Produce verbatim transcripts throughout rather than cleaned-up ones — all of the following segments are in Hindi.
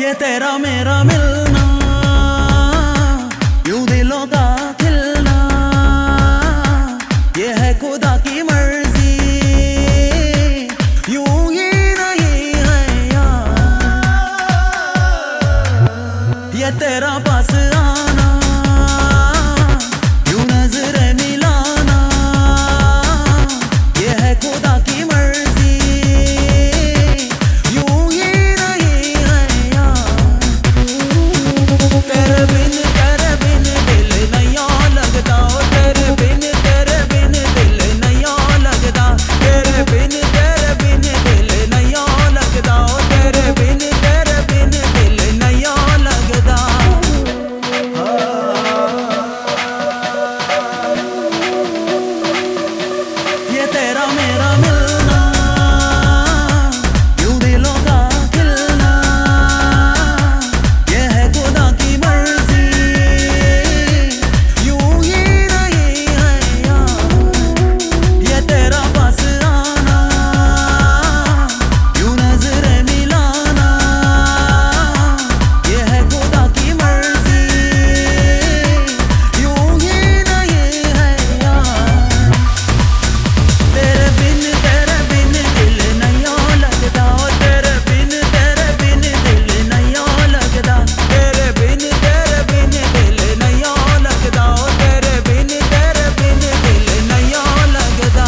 ये तेरा मेरा मिलना, यूं दिलों का खिलना, ये है खुदा की मर्जी, यूं ही नहीं है यार। ये तेरा पास आना, यूं नजरें मिलाना, ये है खुदा की मर्जी, यूं ही नहीं है यार। तेरे बिन तेरे बिन दिल नहीं लगता, तेरे बिन तेरे बिन दिल नहीं लगता, तेरे बिन तेरे बिन दिल नहीं लगता, तेरे बिन तेरे बिन दिल नहीं लगता। ये तेरा मेरा मिलना, यूं दिलों का खिलना, ये है खुदा की मर्जी, यूं ही नहीं है यार। ये तेरा पास आना, यूं नजरें मिलाना, ये है खुदा की मर्जी, यूं ही नहीं है यार। तेरे बिन तेरे बिन दिल नहीं लगता, तेरे बिन तेरे बिन दिल नहीं लगता, तेरे बिन तेरे बिन दिल नहीं लगता, तेरे बिन तेरे बिन दिल नहीं लगता।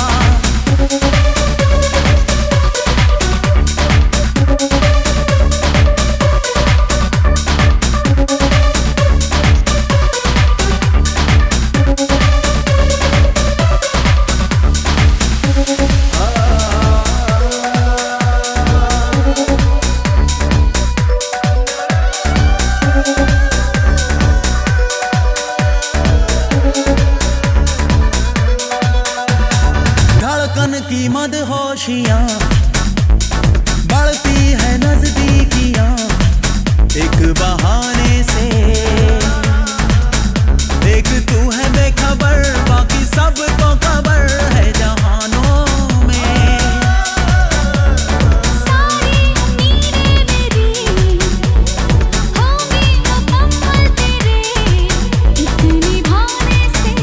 धड़कन की मदहोशियां बढ़ती है नजदीकियां, एक बहाने से एक तू है बेखबर, बाकी सबको खबर है जहानों में। सारी उम्मीदें मेरी होंगी मुकम्मल तेरे एक निभाने से,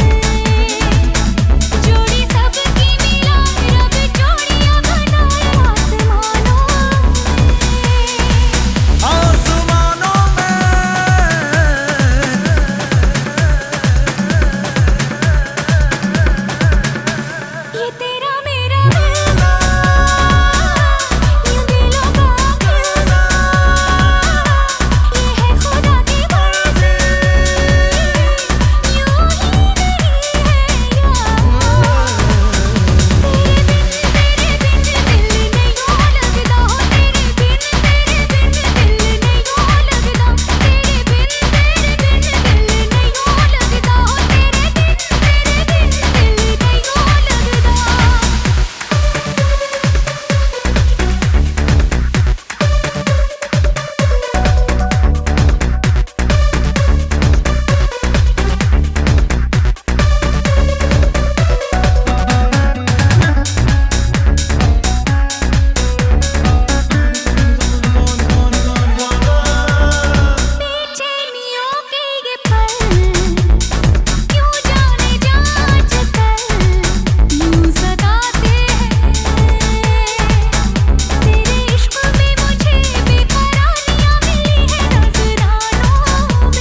जोड़ी सबकी मिलाए रब जोड़ियां बनाए आसमानों में। आसमानों में ये तेरा मेरा मिलना, यूं दिलों का खिलना, ये है खुदा की मर्जी, यूं ही नहीं है यार। तेरे बिन तेरे बिन दिल नहीं लगता, तेरे बिन तेरे बिन दिल नहीं लगता, तेरे बिन तेरे बिन दिल नहीं लगता, तेरे बिन तेरे बिन दिल नहीं लगता। बेचैनियों के ये पल क्यों जाने जांच कर यूं सताते हैं, तेरे इश्क में मुझे बेकरारियां मिली है नजरानों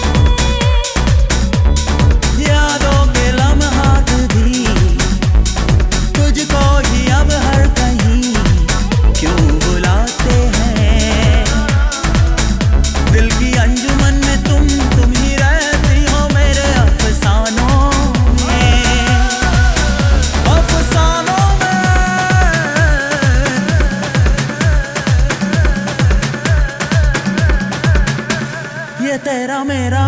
में। यादों के लम्हात भी तुझको ही अब हर कहीं क्यों बुलाते हैं। दिल की अंजुमन में तुम तुम ही रहती हो मेरे अफसानों में, अफसानों में। ये तेरा मेरा